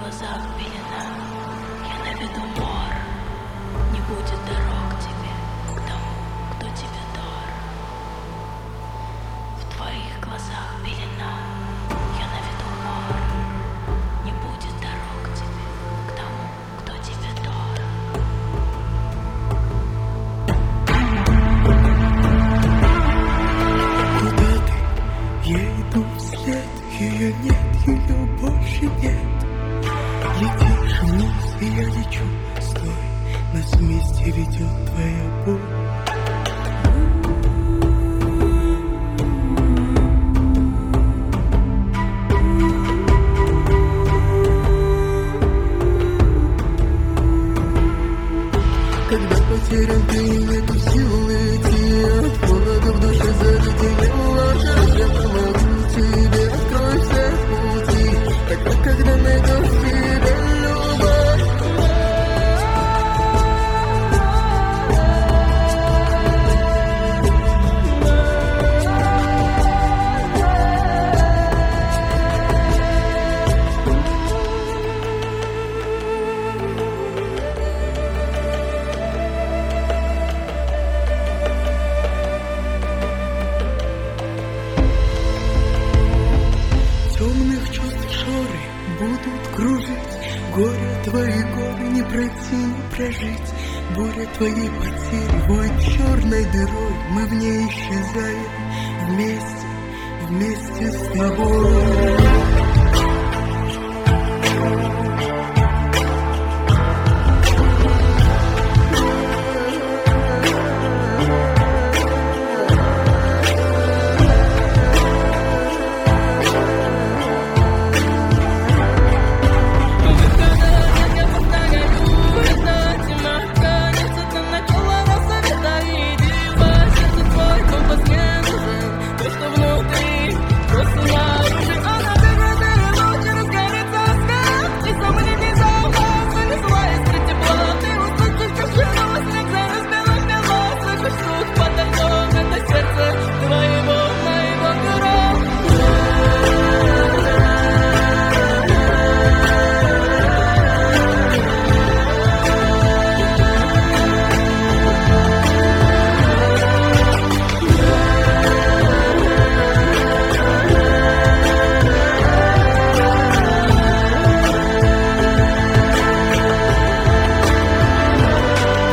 глазах пелена, я наведу мор. Не будет дорог тебе, к тому, кто тебе дорог. В твоих глазах пелена, я наведу мор. Не будет дорог тебе, к тому, кто тебе дорог. Куда ты? Я иду вслед. Ее нет, ее больше нет. Летишь вниз, и я лечу. Стой, нас вместе ведет твоя боль. Когда потерян ты, нету сил идти. От холода в душе заледенела. Я помогу тебе, открой все пути. Тогда, когда найдешь себе любовь. Темных чувств шоры будут кружить. Горе твои горы не пройти, не прожить. Буря твоей потери воет черной дырой. Мы в ней исчезаем вместе, вместе с тобой.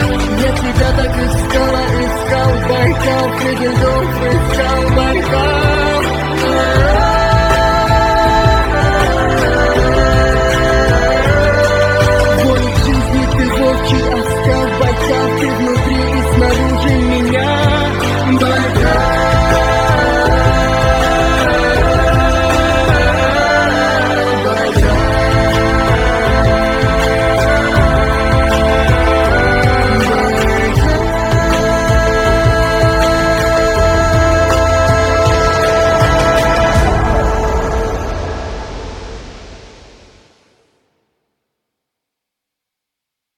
Я так искала, искал Байкал, среди льдов искал Байкал.